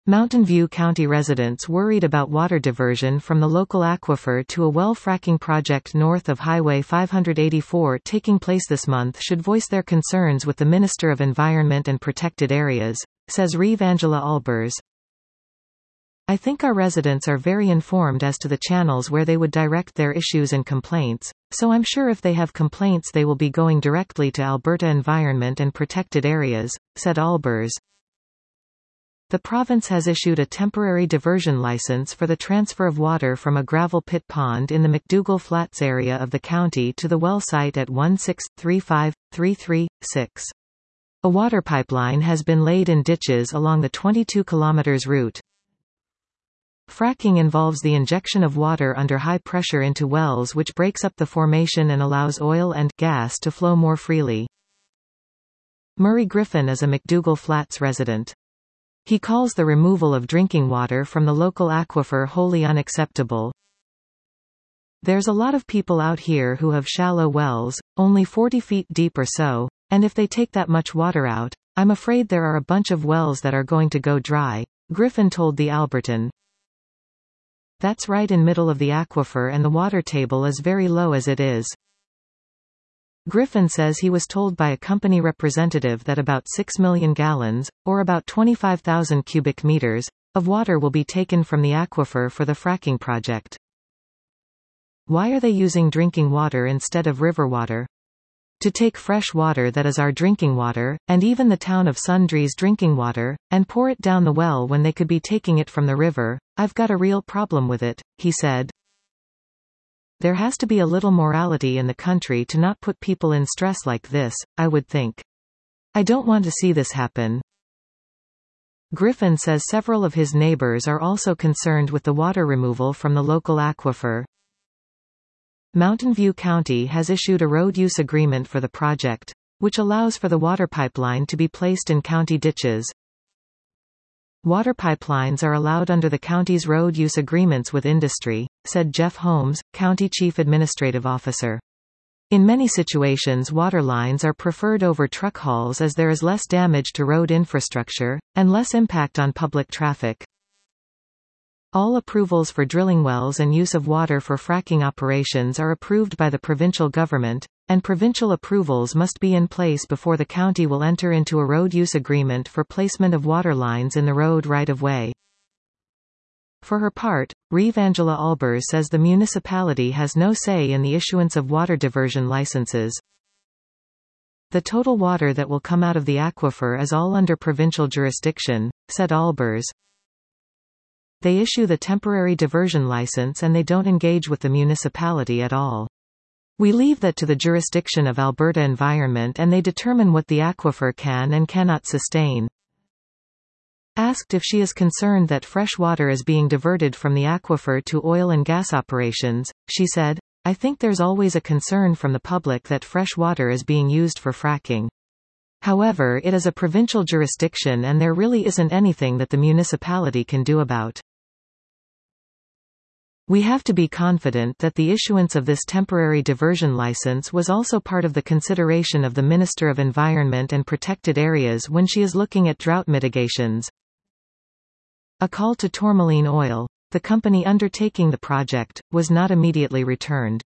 Mountain View County residents worried about water diversion from the local aquifer to a well fracking project north of Highway 584 taking place this month should voice their concerns with the Minister of Environment and Protected Areas, says Reeve Angela Albers. I think our residents are very informed as to the channels where they would direct their issues and complaints, so I'm sure if they have complaints they will be going directly to Alberta Environment and Protected Areas, said Albers. The province has issued a temporary diversion license for the transfer of water from a gravel pit pond in the McDougall Flats area of the county to the well site at 1635336. A water pipeline has been laid in ditches along the 22 km route. Fracking involves the injection of water under high pressure into wells, which breaks up the formation and allows oil and gas to flow more freely. Murray Griffin is a McDougall Flats resident. He calls the removal of drinking water from the local aquifer wholly unacceptable. There's a lot of people out here who have shallow wells, only 40 feet deep or so, and if they take that much water out, I'm afraid there are a bunch of wells that are going to go dry, Griffin told the Albertan. That's right in middle of the aquifer and the water table is very low as it is. Griffin says he was told by a company representative that about 6 million gallons, or about 25,000 cubic meters, of water will be taken from the aquifer for the fracking project. Why are they using drinking water instead of river water? To take fresh water that is our drinking water, and even the town of Sundree's drinking water, and pour it down the well when they could be taking it from the river, I've got a real problem with it, he said. There has to be a little morality in the country to not put people in stress like this, I would think. I don't want to see this happen. Griffin says several of his neighbors are also concerned with the water removal from the local aquifer. Mountain View County has issued a road use agreement for the project, which allows for the water pipeline to be placed in county ditches. Water pipelines are allowed under the county's road use agreements with industry, said Jeff Holmes, County Chief Administrative Officer. In many situations water lines are preferred over truck hauls as there is less damage to road infrastructure, and less impact on public traffic. All approvals for drilling wells and use of water for fracking operations are approved by the provincial government, and provincial approvals must be in place before the county will enter into a road use agreement for placement of water lines in the road right-of-way. For her part, Reeve Angela Albers says the municipality has no say in the issuance of water diversion licenses. The total water that will come out of the aquifer is all under provincial jurisdiction, said Albers. They issue the temporary diversion license and they don't engage with the municipality at all. We leave that to the jurisdiction of Alberta Environment and they determine what the aquifer can and cannot sustain. Asked if she is concerned that fresh water is being diverted from the aquifer to oil and gas operations, she said, I think there's always a concern from the public that fresh water is being used for fracking. However, it is a provincial jurisdiction and there really isn't anything that the municipality can do about. We have to be confident that the issuance of this temporary diversion license was also part of the consideration of the Minister of Environment and Protected Areas when she is looking at drought mitigations. A call to Tourmaline Oil, the company undertaking the project, was not immediately returned.